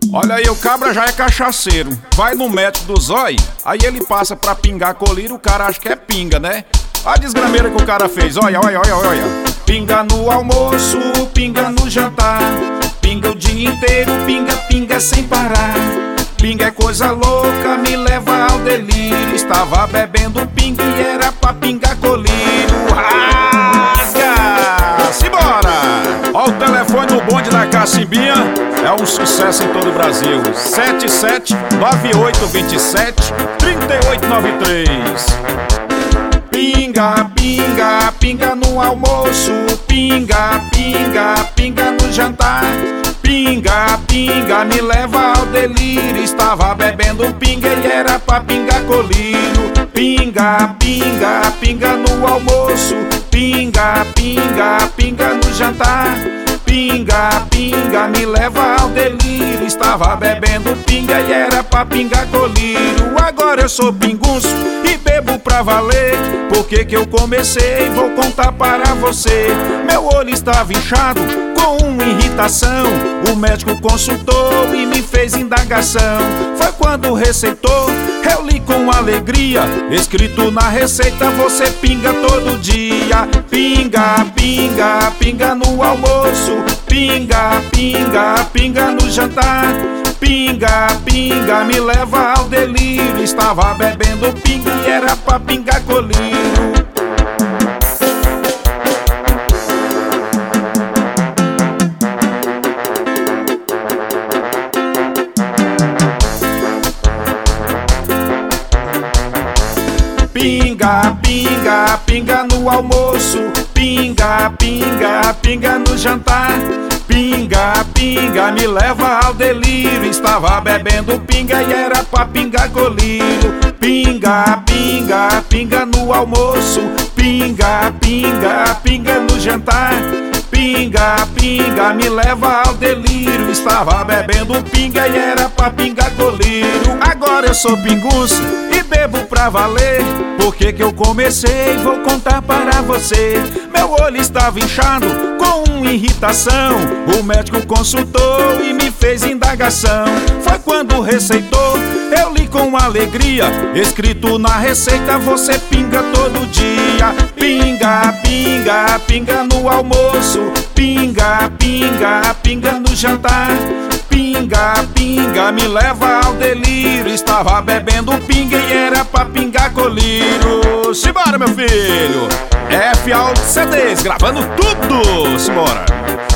Olha aí, o cabra já é cachaceiro. Vai no médico do zóio, aí ele passa pra pingar colírio, o cara acha que é pinga, né? Olha a desgrameira que o cara fez, olha. Pinga no almoço, pinga no jantar, pinga o dia inteiro, pinga sem parar. Pinga é coisa louca, me leva ao delírio. Estava bebendo pinga e era pra pingar colírio. Rasga! Simbora! Ó o telefone no bonde da Cacimbinha, é um sucesso em todo o Brasil. 7798273893. Pinga, pinga, pinga no almoço, pinga, pinga, pinga no jantar. Pinga, pinga, me leva ao delírio. Estava bebendo pinga e era pra pingar colírio. Pinga, pinga, pinga no almoço, pinga, pinga, pinga no jantar. Pinga, pinga, me leva ao delírio. Estava bebendo pinga e era pra pingar colírio. Agora eu sou pingunço e bebo pra valer. Por que eu comecei? Vou contar para você. Meu olho estava inchado com uma irritação. O médico consultou e me fez indagação. Foi quando receitou, eu li com alegria. Escrito na receita, você pinga todo dia. Pinga, pinga, pinga no almoço. Pinga, pinga, pinga no jantar. Pinga, pinga, me leva ao delírio. Estava bebendo pinga e era pra pingar colírio. Pinga, pinga, pinga no almoço. Pinga, pinga, pinga no jantar. Pinga, pinga, me leva ao delírio. Estava bebendo pinga e era pra pingar colírio. Pinga, pinga, pinga no almoço. Pinga, pinga, pinga no jantar. Pinga, pinga, me leva ao delírio. Estava bebendo pinga e era pra pingar colírio. Agora eu sou pinguço e bebo pra valer. Por que eu comecei? Vou contar para você. Meu olho estava inchado com uma irritação. O médico consultou e me fez indagação. Foi quando receitou, eu li com alegria. Escrito na receita, você pinga todo dia. Pinga, pinga, pinga no almoço. Pinga, pinga, pinga no jantar. Pinga, pinga, me leva ao delírio. Estava bebendo pinga e era pra pingar colírio. Simbora, meu filho! FA CDs, gravando tudo! Simbora!